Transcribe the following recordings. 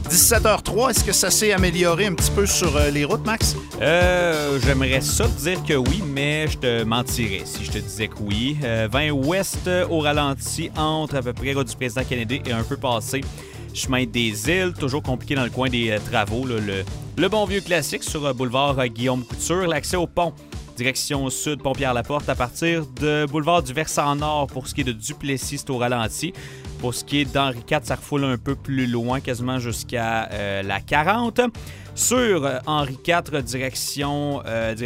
17h03, est-ce que ça s'est amélioré un petit peu sur les routes, Max? J'aimerais ça te dire que oui, mais je te mentirais si je te disais que oui. 20 ouest au ralenti entre à peu près route du président Kennedy et un peu passé chemin des Îles. Toujours compliqué dans le coin des travaux. Là, le bon vieux classique sur boulevard Guillaume Couture. L'accès au pont, direction sud, pont Pierre-Laporte, à partir de boulevard du Versant Nord pour ce qui est de Duplessis, c'est au ralenti. Pour ce qui est d'Henri IV, ça refoule un peu plus loin, quasiment jusqu'à la 40. Sur Henri IV, direction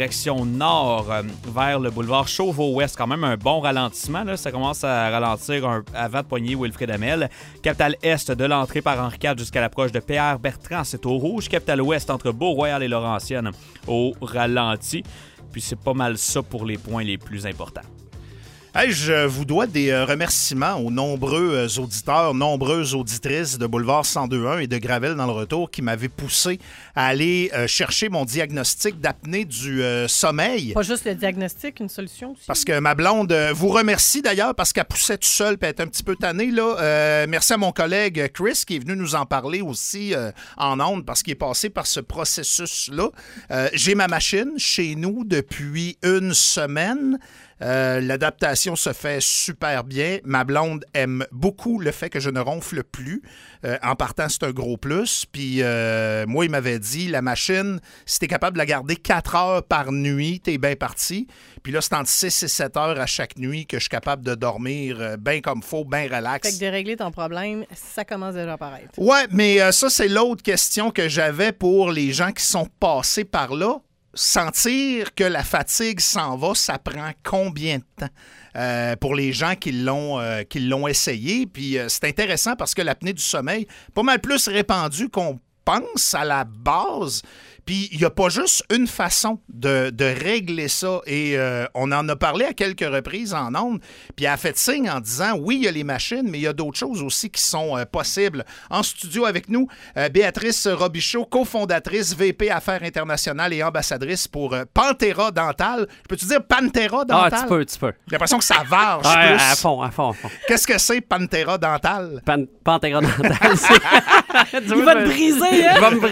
nord, vers le boulevard Chauveau-Ouest, quand même un bon ralentissement. Là. Ça commence à ralentir avant de pogner Wilfrid Hamel. Capitale Est, de l'entrée par Henri IV jusqu'à l'approche de Pierre-Bertrand, c'est au rouge. Capitale Ouest, entre Beau-Royal et Laurentienne, au ralenti. Puis c'est pas mal ça pour les points les plus importants. Hey, je vous dois des remerciements aux nombreux auditeurs, nombreuses auditrices de Boulevard 102.1 et de Gravel dans le retour qui m'avaient poussé à aller chercher mon diagnostic d'apnée du sommeil. Pas juste le diagnostic, une solution aussi. Parce que ma blonde vous remercie d'ailleurs parce qu'elle poussait tout seule et elle était un petit peu tannée. Là. Merci à mon collègue Chris qui est venu nous en parler aussi en ondes parce qu'il est passé par ce processus-là. J'ai ma machine chez nous depuis une semaine. L'adaptation se fait super bien. Ma blonde aime beaucoup le fait que je ne ronfle plus. En partant, c'est un gros plus. Puis moi, il m'avait dit, la machine, si t'es capable de la garder 4 heures par nuit, t'es bien parti. Puis là, c'est entre 6 et 7 heures à chaque nuit que je suis capable de dormir bien comme faut, bien relax. Fait que de régler ton problème, ça commence déjà à paraître. Ouais, mais ça, c'est l'autre question que j'avais pour les gens qui sont passés par là. Sentir que la fatigue s'en va, ça prend combien de temps? Pour les gens qui l'ont essayé. Puis c'est intéressant parce que l'apnée du sommeil, pas mal plus répandue qu'on pense à la base. Puis il n'y a pas juste une façon de régler ça. Et on en a parlé à quelques reprises en ondes. Puis elle a fait signe en disant, oui, il y a les machines, mais il y a d'autres choses aussi qui sont possibles. En studio avec nous, Béatrice Robichaud, cofondatrice, VP Affaires internationales et ambassadrice pour Pantera Dental. Peux-tu dire Pantera Dental? Ah, tu peux. J'ai l'impression que ça varge ouais, plus. À fond. Qu'est-ce que c'est Pantera Dental? Pantera Dental, c'est... Il va te briser, hein? Il va me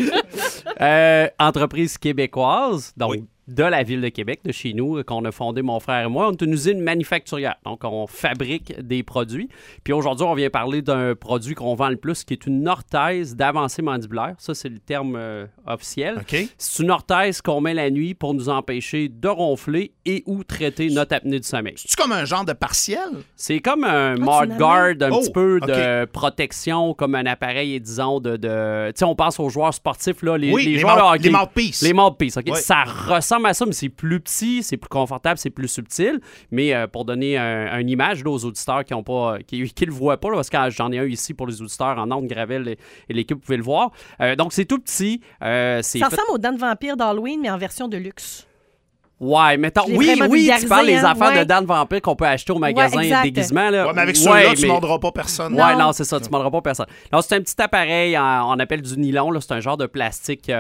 briser. Entreprise québécoise, donc oui. De la ville de Québec, de chez nous, qu'on a fondé mon frère et moi. On est une usine manufacturière, donc on fabrique des produits. Puis aujourd'hui, on vient parler d'un produit qu'on vend le plus, qui est une orthèse d'avancée mandibulaire. Ça, c'est le terme officiel. Okay. C'est une orthèse qu'on met la nuit pour nous empêcher de ronfler et ou traiter notre apnée du sommeil. C'est comme un genre de partiel? C'est comme un mouthguard, un petit peu de protection, comme un appareil, disons, de... Tu sais, on pense aux joueurs sportifs, là, les joueurs de hockey. Les mouthpieces. Les mouthpieces, OK? Oui. Ça ressemble à ça, mais c'est plus petit, c'est plus confortable, c'est plus subtil. Mais pour donner une image là, aux auditeurs qui le voient pas, là, parce que j'en ai un ici pour les auditeurs en ondes, Gravel et l'équipe, vous pouvez le voir. Donc, c'est tout petit. Ça ressemble aux dents de vampire d'Halloween, mais en version de luxe. Ouais, mettons, oui, tu parles des affaires de dents de vampire qu'on peut acheter au magasin de déguisement. Là. Ouais, mais avec ceux-là, tu ne mordras pas personne. Ouais, non, c'est ça, tu ne mordras pas personne. Non, c'est un petit appareil, on appelle du nylon, là, c'est un genre de plastique qui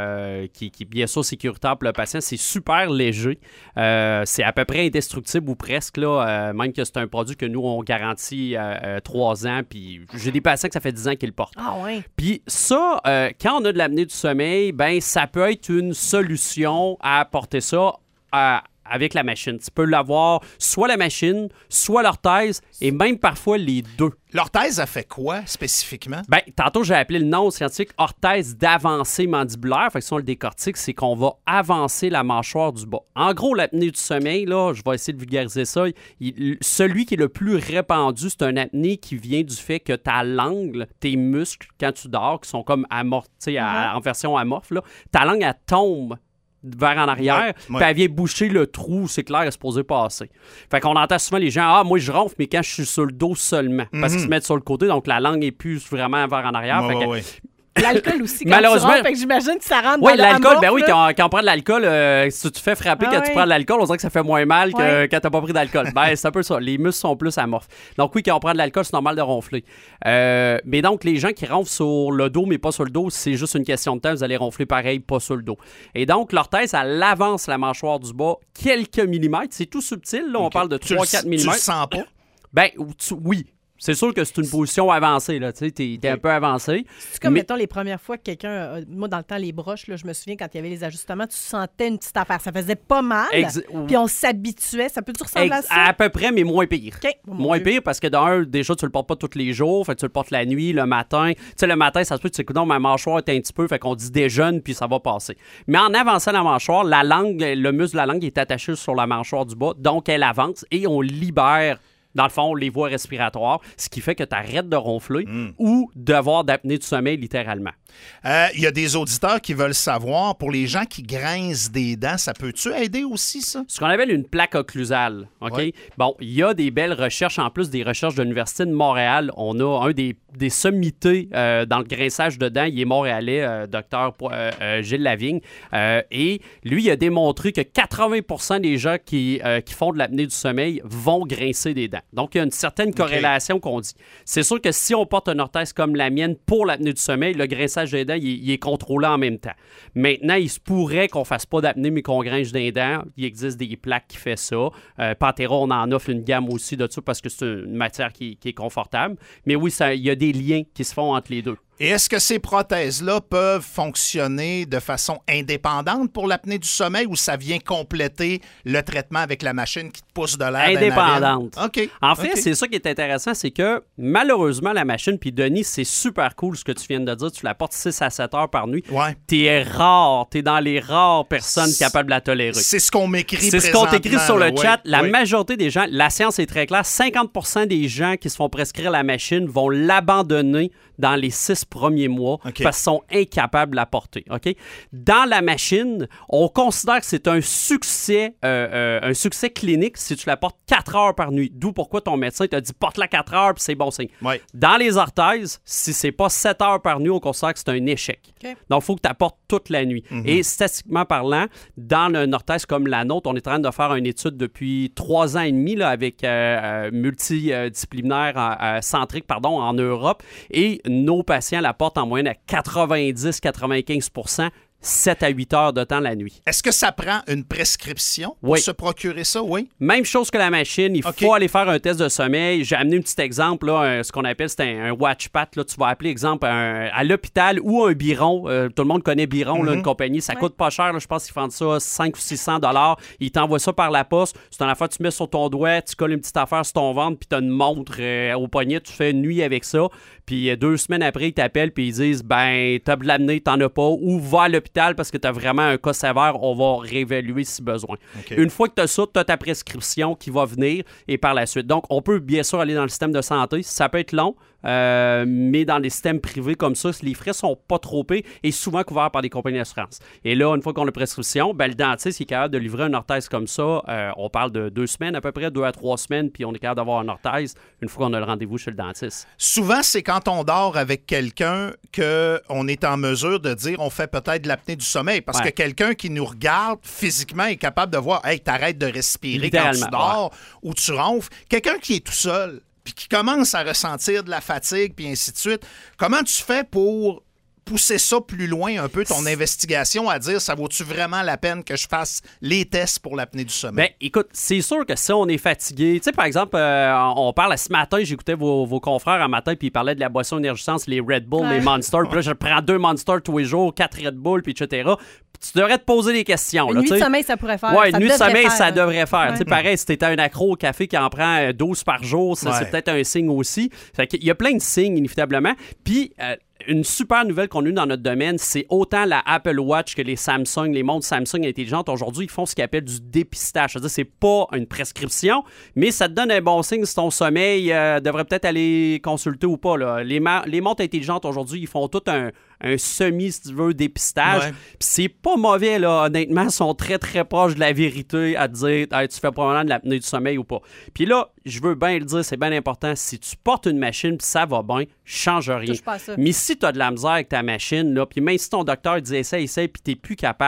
est bien sûr sécuritaire pour le patient. C'est super léger. C'est à peu près indestructible ou presque, là, même que c'est un produit que nous, on garantit 3 ans. Puis j'ai des patients que ça fait 10 ans qu'ils le portent. Ah ouais. Puis ça, quand on a de l'apnée du sommeil, ben ça peut être une solution à apporter ça avec la machine. Tu peux l'avoir soit la machine, soit l'orthèse, et même parfois les deux. L'orthèse a fait quoi spécifiquement? Ben, tantôt, j'ai appelé le nom scientifique orthèse d'avancée mandibulaire. Fait que si on le décortique, c'est qu'on va avancer la mâchoire du bas. En gros, l'apnée du sommeil, là, je vais essayer de vulgariser ça. Celui qui est le plus répandu, c'est un apnée qui vient du fait que ta langue, tes muscles, quand tu dors, qui sont comme amortis, en version amorphe, là, ta langue, elle tombe vers en arrière, puis elle vient boucher le trou où c'est clair, elle est supposée passer. Fait qu'on entend souvent les gens, moi je ronfle, mais quand je suis sur le dos seulement, parce qu'ils se mettent sur le côté, donc la langue est plus vraiment vers en arrière. L'alcool aussi, quand malheureusement, tu rentres, fait que j'imagine que ça rentre dans l'alcool. Ben oui, quand on prend de l'alcool, si tu te fais frapper quand tu prends de l'alcool, on dirait que ça fait moins mal que quand t'as pas pris d'alcool. Ben, c'est un peu ça. Les muscles sont plus amorphes. Donc oui, quand on prend de l'alcool, c'est normal de ronfler. Mais donc, les gens qui ronflent sur le dos, mais pas sur le dos, c'est juste une question de temps. Vous allez ronfler pareil, pas sur le dos. Et donc, l'orthèse, elle avance la mâchoire du bas quelques millimètres. C'est tout subtil. Là, on parle de 3-4 millimètres. Tu le sens pas? Ben, oui. C'est sûr que c'est une position avancée, là. Tu sais, t'es un peu avancé. C'est comme, mettons, les premières fois que quelqu'un... moi, dans le temps, les broches, là, je me souviens, quand il y avait les ajustements, tu sentais une petite affaire. Ça faisait pas mal, puis on s'habituait. Ça peut-tu ressembler à ça? À peu près, mais moins pire. Okay. Moins pire parce que d'un, déjà, tu le portes pas tous les jours. Fait que tu le portes la nuit, le matin. Tu sais, le matin, ça se peut que tu sais, non, ma mâchoire est un petit peu, fait qu'on dit déjeune, puis ça va passer. Mais en avançant la mâchoire, la langue, le muscle de la langue est attaché sur la mâchoire du bas, donc elle avance et on libère, dans le fond, les voies respiratoires, ce qui fait que tu arrêtes de ronfler ou d'avoir d'apnée du sommeil, littéralement. Il y a des auditeurs qui veulent savoir, pour les gens qui grincent des dents, ça peut-tu aider aussi, ça? Ce qu'on appelle une plaque occlusale. OK? Ouais. Bon, il y a des belles recherches, en plus des recherches de l'Université de Montréal. On a un des sommités dans le grinçage de dents. Il est montréalais, docteur Gilles Lavigne. Et lui, il a démontré que 80% des gens qui font de l'apnée du sommeil vont grincer des dents. Donc, il y a une certaine corrélation qu'on dit. C'est sûr que si on porte une orthèse comme la mienne pour l'apnée du sommeil, le grinçage des dents, il est contrôlé en même temps. Maintenant, il se pourrait qu'on ne fasse pas d'apnée, mais qu'on grince des dents. Il existe des plaques qui font ça. Pantera, on en offre une gamme aussi de ça parce que c'est une matière qui est confortable. Mais oui, il y a des liens qui se font entre les deux. Et est-ce que ces prothèses-là peuvent fonctionner de façon indépendante pour l'apnée du sommeil ou ça vient compléter le traitement avec la machine qui te pousse de l'air? Indépendante. OK. En fait, c'est ça qui est intéressant, c'est que malheureusement, la machine, puis Denis, c'est super cool ce que tu viens de dire, tu la portes 6 à 7 heures par nuit. Ouais. T'es rare, t'es dans les rares personnes capables de la tolérer. C'est ce qu'on m'écrit C'est ce qu'on t'écrit sur le chat. Oui, la oui. majorité des gens, la science est très claire, 50% des gens qui se font prescrire la machine vont l'abandonner dans les 6 premiers mois parce qu'ils sont incapables de la porter. OK? Dans la machine, on considère que c'est un succès clinique si tu la portes 4 heures par nuit. D'où pourquoi ton médecin t'a dit porte-la 4 heures puis c'est bon signe. Ouais. Dans les orthèses, si c'est pas 7 heures par nuit, on considère que c'est un échec. Okay. Donc, il faut que tu apportes toute la nuit. Et statistiquement parlant, dans une orthèse comme la nôtre, on est en train de faire une étude depuis 3 ans et demi là, avec multidisciplinaire centrique en Europe. Et nos patients la portent en moyenne à 90-95%, 7 à 8 heures de temps la nuit. Est-ce que ça prend une prescription pour se procurer ça? Oui. Même chose que la machine. Il faut aller faire un test de sommeil. J'ai amené un petit exemple, là, ce qu'on appelle, c'est un WatchPat. Là, tu vas appeler, exemple, à l'hôpital ou un Biron. Tout le monde connaît Biron, là, une compagnie. Ça coûte pas cher. Là, je pense qu'ils vendent ça 500 ou 600 $. Ils t'envoient ça par la poste. C'est une affaire que tu mets sur ton doigt, tu colles une petite affaire sur ton ventre, puis tu as une montre au poignet. Tu fais une nuit avec ça. Puis 2 semaines après, ils t'appellent puis ils disent, ben, t'as de l'apnée, t'en as pas. Ou va à l'hôpital parce que tu as vraiment un cas sévère, on va réévaluer si besoin. Okay. Une fois que tu as ça, tu as ta prescription qui va venir et par la suite. Donc, on peut bien sûr aller dans le système de santé. Ça peut être long, mais dans les systèmes privés comme ça, les frais sont pas trop payés et souvent couverts par des compagnies d'assurance. Et là, une fois qu'on a la prescription, ben, le dentiste est capable de livrer une orthèse comme ça. On parle de 2 semaines à peu près, 2 à 3 semaines, puis on est capable d'avoir une orthèse une fois qu'on a le rendez-vous chez le dentiste. Souvent, c'est quand on dort avec quelqu'un qu'on est en mesure de dire on fait peut-être de l'apnée du sommeil. Parce que quelqu'un qui nous regarde physiquement est capable de voir, hey, t'arrêtes de respirer quand tu dors ou tu ronfles. Quelqu'un qui est tout seul puis qui commence à ressentir de la fatigue puis ainsi de suite, comment tu fais pour pousser ça plus loin un peu, ton investigation, à dire ça vaut-tu vraiment la peine que je fasse les tests pour l'apnée du sommeil? Bien, écoute, c'est sûr que si on est fatigué, tu sais, par exemple, on parle ce matin, j'écoutais vos confrères un matin, puis ils parlaient de la boisson énergisante, les Red Bull, les Monster, puis là, je prends 2 Monster tous les jours, 4 Red Bull, puis etc. Tu devrais te poser des questions. Une nuit de sommeil, ça pourrait faire. Oui, une nuit de sommeil, ça devrait faire. Ouais. Tu sais, pareil, si t'étais un accro au café qui en prend 12 par jour, c'est peut-être un signe aussi. Fait qu'il y a plein de signes, inévitablement. Puis, une super nouvelle qu'on a eue dans notre domaine, c'est autant la Apple Watch que les Samsung, les montres Samsung intelligentes. Aujourd'hui, ils font ce qu'ils appellent du dépistage. C'est-à-dire, c'est pas une prescription, mais ça te donne un bon signe si ton sommeil devrait peut-être aller consulter ou pas. Là. Les montres intelligentes, aujourd'hui, ils font tout un semi, si tu veux, dépistage. Puis c'est pas mauvais, là. Honnêtement, ils sont très, très proches de la vérité à te dire, hey, tu fais probablement de l'apnée du sommeil ou pas. Puis là, je veux bien le dire, c'est bien important. Si tu portes une machine puis ça va bien, change rien. Touche pas à ça. Mais si tu as de la misère avec ta machine, là, puis même si ton docteur dit essaye, puis t'es plus capable,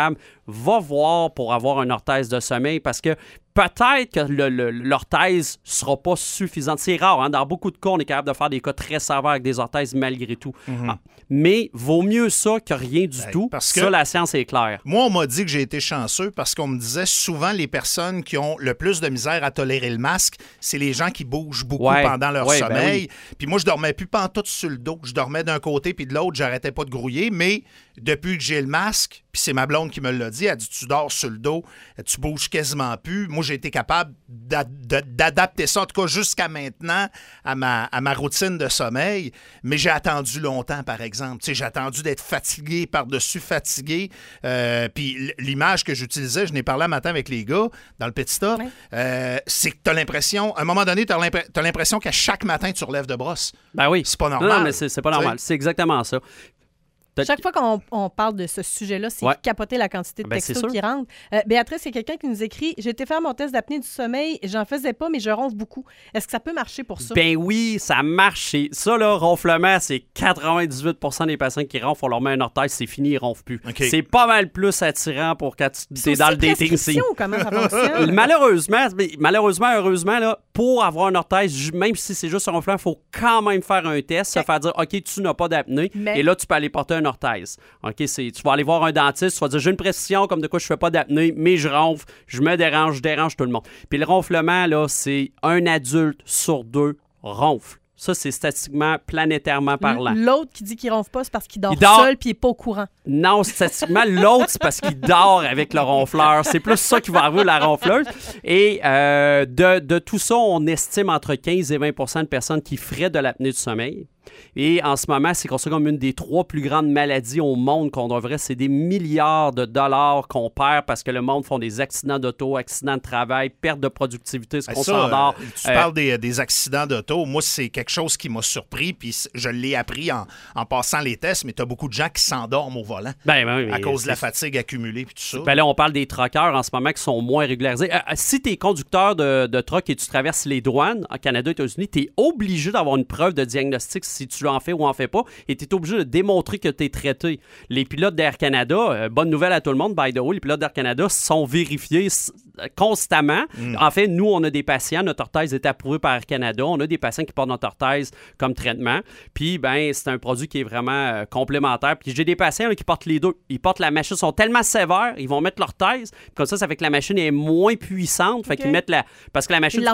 va voir pour avoir une orthèse de sommeil parce que peut-être que l'orthèse ne sera pas suffisante. C'est rare. Hein? Dans beaucoup de cas, on est capable de faire des cas très sévères avec des orthèses malgré tout. Mais vaut mieux ça que rien du tout. Parce que la science est claire. Moi, on m'a dit que j'ai été chanceux parce qu'on me disait souvent les personnes qui ont le plus de misère à tolérer le masque, c'est les gens qui bougent beaucoup pendant leur sommeil. Puis moi, je dormais plus pantoute sur le dos. Je dormais d'un côté puis de l'autre. J'arrêtais pas de grouiller. Mais depuis que j'ai le masque, puis c'est ma blonde qui me l'a dit, elle dit, tu dors sur le dos, tu bouges quasiment plus. Moi, j'ai été capable d'adapter ça, en tout cas jusqu'à maintenant, à ma routine de sommeil. Mais j'ai attendu longtemps, par exemple. Tu sais, j'ai attendu d'être fatigué par-dessus fatigué. Puis l'image que j'utilisais, je n'ai parlé un matin avec les gars dans le petit tas, c'est que tu as l'impression, à un moment donné, tu as l'impression qu'à chaque matin, tu relèves de brosse. Ben oui. C'est pas normal. Non, mais c'est pas normal. C'est exactement ça. Chaque fois qu'on parle de ce sujet-là, c'est capoter la quantité de textos qui rentrent. Béatrice, il y a quelqu'un qui nous écrit « J'ai été faire mon test d'apnée du sommeil, j'en faisais pas, mais je ronfle beaucoup. Est-ce que ça peut marcher pour ça? » Ben oui, ça marche. Ça, là, ronflement, c'est 98% des patients qui ronflent, on leur met un orthèse, c'est fini, ils ronflent plus. Okay. C'est pas mal plus attirant pour quand tu es dans le dating scene. Comment ça fonctionne? Malheureusement, heureusement, là, pour avoir un orthèse, même si c'est juste un ronflement, il faut quand même faire un test, se faire dire « OK, tu n'as pas d'apnée. » Et là, tu peux aller porter un orthèse. OK, tu vas aller voir un dentiste, tu vas dire j'ai une pression comme de quoi je fais pas d'apnée, mais je ronfle, je dérange tout le monde. Puis le ronflement, là, c'est un adulte sur 2 ronfle. Ça, c'est statistiquement, planétairement parlant. L'autre qui dit qu'il ronfle pas, c'est parce qu'il dort seul puis il n'est pas au courant. Non, statistiquement, l'autre, c'est parce qu'il dort avec le ronfleur. C'est plus ça qui va arriver, la ronfleuse. Et de tout ça, on estime entre 15 et 20% de personnes qui feraient de l'apnée du sommeil. Et en ce moment, c'est considéré comme une des 3 plus grandes maladies au monde qu'on devrait. C'est des milliards de dollars qu'on perd parce que le monde font des accidents d'auto, accidents de travail, perte de productivité, ce qu'on s'endort. Tu parles des accidents d'auto. Moi, c'est quelque chose qui m'a surpris, puis je l'ai appris en passant les tests, mais tu as beaucoup de gens qui s'endorment au volant à cause de la fatigue accumulée puis tout ça. Ben là, on parle des truckers en ce moment qui sont moins régularisés. Si tu es conducteur de truck et tu traverses les douanes en Canada et aux États-Unis, tu es obligé d'avoir une preuve de diagnostic si tu en fais ou en fais pas, et tu es obligé de démontrer que tu es traité. Les pilotes d'Air Canada, bonne nouvelle à tout le monde, by the way, les pilotes d'Air Canada sont vérifiés constamment. En fait, nous, on a des patients, notre orthèse est approuvée par Air Canada, on a des patients qui portent notre orthèse comme traitement, puis ben c'est un produit qui est vraiment complémentaire. Puis j'ai des patients là, qui portent les deux. Ils portent la machine, sont tellement sévères, ils vont mettre l'orthèse, comme ça fait que la machine est moins puissante, fait qu'ils mettent parce que la machine,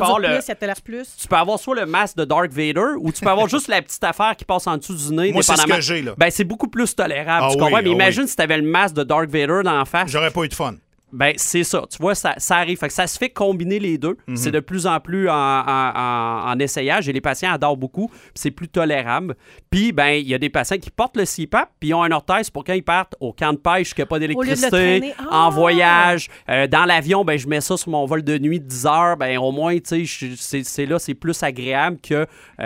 tu peux avoir soit le masque de Darth Vader, ou tu peux avoir juste la petite affaire qui passe en dessous du nez. Moi, c'est ce que j'ai, là. Ben, c'est beaucoup plus tolérable, tu comprends? Mais imagine si tu avais le masque de Darth Vader dans la face. J'aurais pas eu de fun. Ben, c'est ça. Tu vois, ça arrive. Fait que ça se fait combiner les deux. C'est de plus en plus en essayage et les patients adorent beaucoup. C'est plus tolérable. Puis, ben, il y a des patients qui portent le CPAP puis ils ont un orthèse pour quand ils partent au camp de pêche, qu'il n'y a pas d'électricité, en voyage. Dans l'avion, ben, je mets ça sur mon vol de nuit de 10 heures. Ben, au moins, tu sais, c'est plus agréable que...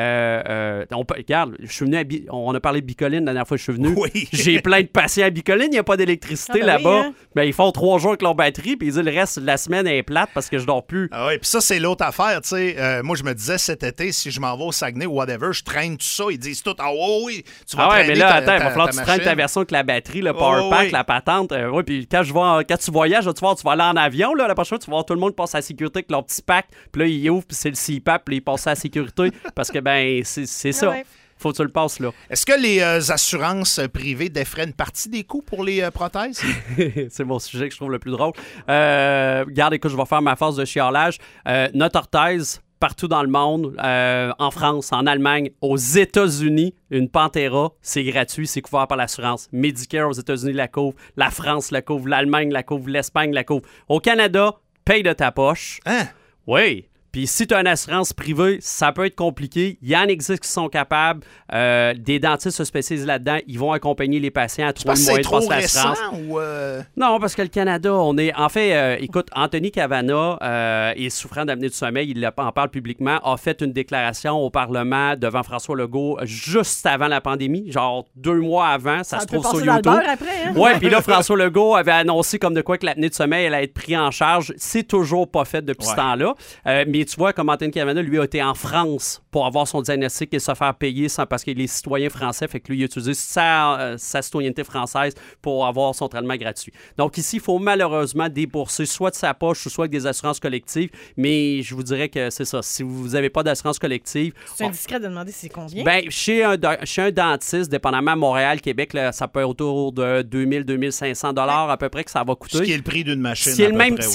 regarde, je suis venu on a parlé de Bicoline la dernière fois que je suis venu. Oui. J'ai plein de patients à Bicoline. Il n'y a pas d'électricité là-bas. Oui, hein? Ben, ils font 3 jours avec leur batterie, puis ils disent le reste de la semaine est plate parce que je dors plus. Ah oui, puis ça, c'est l'autre affaire, tu sais. Moi, je me disais cet été, si je m'en vais au Saguenay ou whatever, je traîne tout ça. Ils disent tout, oui, tu vas traîner mais là, attends, il va falloir que tu traînes ta version avec la batterie, le power pack, la patente. Oui, puis quand tu voyages, tu vas aller en avion, là, la prochaine fois, tu vas voir tout le monde passer à la sécurité avec leur petit pack, puis là, ils ouvrent, puis c'est le CPAP, puis ils passent à la sécurité, parce que, ben, c'est ça. Ouais. Faut que tu le passes, là. Est-ce que les assurances privées défraient une partie des coûts pour les prothèses? C'est mon sujet que je trouve le plus drôle. Regarde, écoute, je vais faire ma phase de chiolage. Notre orthèse, partout dans le monde, en France, en Allemagne, aux États-Unis, une Pantera, c'est gratuit, c'est couvert par l'assurance. Medicare aux États-Unis la couvre, la France la couvre, l'Allemagne la couvre, l'Espagne la couvre. Au Canada, paye de ta poche. Hein? Oui. Puis si tu as une assurance privée, ça peut être compliqué. Il y en existe qui sont capables. Des dentistes se spécialisent là-dedans. Ils vont accompagner les patients à trouver le moyen de passer l'assurance. Non, parce que le Canada, on est... En fait, écoute, Anthony Cavana est souffrant d'apnée du sommeil. Il en parle publiquement. A fait une déclaration au Parlement devant François Legault juste avant la pandémie, genre 2 mois avant. Ça se trouve sur YouTube. Hein? Oui, puis là, François Legault avait annoncé comme de quoi que l'apnée du sommeil allait être pris en charge. C'est toujours pas fait depuis ce temps-là. Mais tu vois, comme Anthony Cavana, lui a été en France pour avoir son diagnostic et se faire payer parce qu'il est citoyen français. Fait que lui, il a utilisé sa citoyenneté française pour avoir son traitement gratuit. Donc ici, il faut malheureusement débourser soit de sa poche ou soit avec des assurances collectives. Mais je vous dirais que c'est ça. Si vous n'avez pas d'assurance collective... C'est indiscret de demander c'est combien? Bien, chez un dentiste, dépendamment à Montréal, Québec, là, ça peut être autour de 2 500 $ à peu près que ça va coûter. Ce qui est le prix d'une machine. C'est le même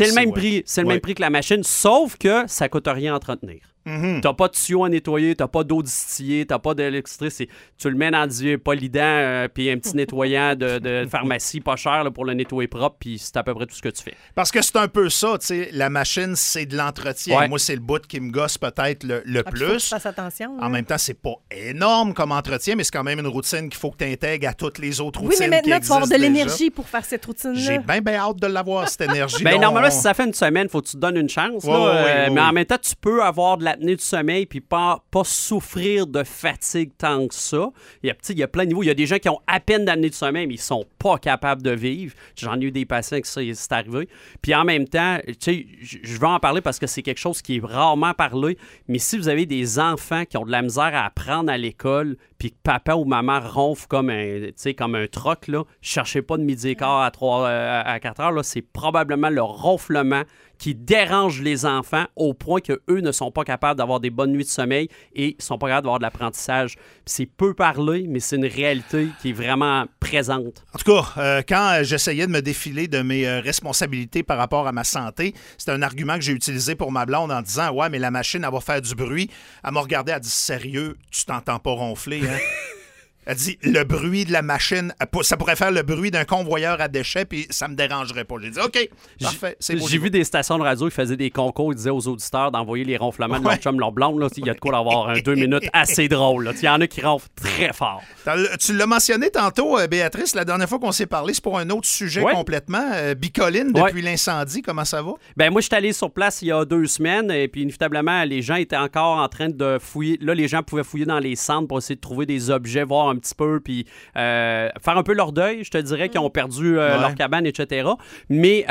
prix que la machine, sauf que ça ne coûte rien à entretenir. Mm-hmm. T'as pas de tuyau à nettoyer, t'as pas d'eau distillée, t'as pas d'électricité. Tu le mets dans du polydent puis un petit nettoyant de pharmacie pas cher là, pour le nettoyer propre, puis c'est à peu près tout ce que tu fais. Parce que c'est un peu ça, tu sais, la machine, c'est de l'entretien. Ouais. Moi, c'est le bout qui me gosse peut-être le plus. Faut que tu fasses attention. En même temps, c'est pas énorme comme entretien, mais c'est quand même une routine qu'il faut que tu intègres à toutes les autres routines. Oui, mais maintenant, qui tu vas avoir de existent l'énergie pour faire cette routine-là. J'ai bien hâte de l'avoir, cette énergie. Ben, normalement, si ça fait une semaine, faut que tu te donnes une chance. Là, mais en même temps, tu peux avoir de l'apnée du sommeil puis pas souffrir de fatigue tant que ça. Il y a plein de niveaux. Il y a des gens qui ont à peine d'apnée du sommeil, mais ils sont pas capables de vivre. J'en ai eu des patients que ça, c'est arrivé. Puis en même temps, tu sais, je veux en parler parce que c'est quelque chose qui est rarement parlé, mais si vous avez des enfants qui ont de la misère à apprendre à l'école, puis que papa ou maman ronfle comme un troc, là, cherchez pas de midi et quart à 4 heures, là, c'est probablement le ronflement qui dérange les enfants au point qu'eux ne sont pas capables d'avoir des bonnes nuits de sommeil et ne sont pas capables d'avoir de l'apprentissage. C'est peu parlé, mais c'est une réalité qui est vraiment présente. En tout cas, quand j'essayais de me défiler de mes responsabilités par rapport à ma santé, c'était un argument que j'ai utilisé pour ma blonde en disant « Ouais, mais la machine, elle va faire du bruit. » Elle m'a regardé, elle a dit « Sérieux, tu t'entends pas ronfler, hein? » Elle dit, le bruit de la machine, ça pourrait faire le bruit d'un convoyeur à déchets, puis ça me dérangerait pas. J'ai dit, OK, parfait, c'est beau. J'ai vu des stations de radio qui faisaient des concours, ils disaient aux auditeurs d'envoyer les ronflements de leur chum, leur blonde. Là, il y a de quoi d'avoir 2 minutes assez drôle. Il y en a qui ronflent très fort. Tu l'as mentionné tantôt, Béatrice, la dernière fois qu'on s'est parlé, c'est pour un autre sujet complètement. Bicoline, depuis l'incendie, comment ça va? Ben moi, je suis allé sur place il y a 2 semaines, et puis inévitablement, les gens étaient encore en train de fouiller. Là, les gens pouvaient fouiller dans les centres pour essayer de trouver des objets, voir un petit peu, puis faire un peu leur deuil, je te dirais, qui ont perdu leur cabane, etc. Mais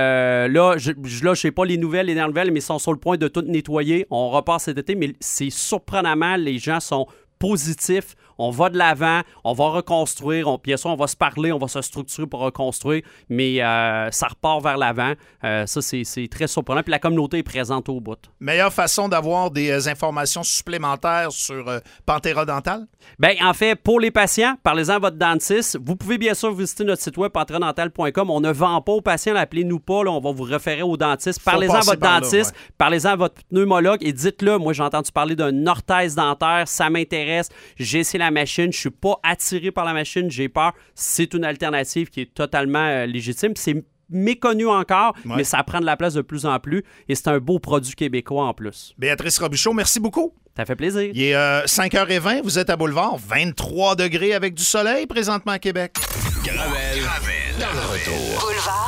là, je sais pas les dernières nouvelles, mais ils sont sur le point de tout nettoyer. On repart cet été, mais c'est surprenamment, les gens sont positifs. On va de l'avant, on va reconstruire, bien sûr, on va se parler, on va se structurer pour reconstruire, mais ça repart vers l'avant. Ça, c'est très surprenant. Puis la communauté est présente au bout. Meilleure façon d'avoir des informations supplémentaires sur Panthera Dental? Bien, en fait, pour les patients, parlez-en à votre dentiste. Vous pouvez bien sûr visiter notre site web pantheradental.com. On ne vend pas aux patients, appelez-nous pas, là, on va vous référer au dentiste. Parlez-en à votre dentiste, parlez-en à votre pneumologue et dites-le, moi j'ai entendu parler d'une orthèse dentaire, ça m'intéresse, j'ai essayé la machine, je suis pas attiré par la machine, j'ai peur. C'est une alternative qui est totalement légitime. C'est méconnu encore, mais ça prend de la place de plus en plus et c'est un beau produit québécois en plus. Béatrice Robichaud, merci beaucoup. Ça fait plaisir. Il est 5h20, vous êtes à Boulevard, 23 degrés avec du soleil présentement à Québec. Gravel dans le retour. Boulevard.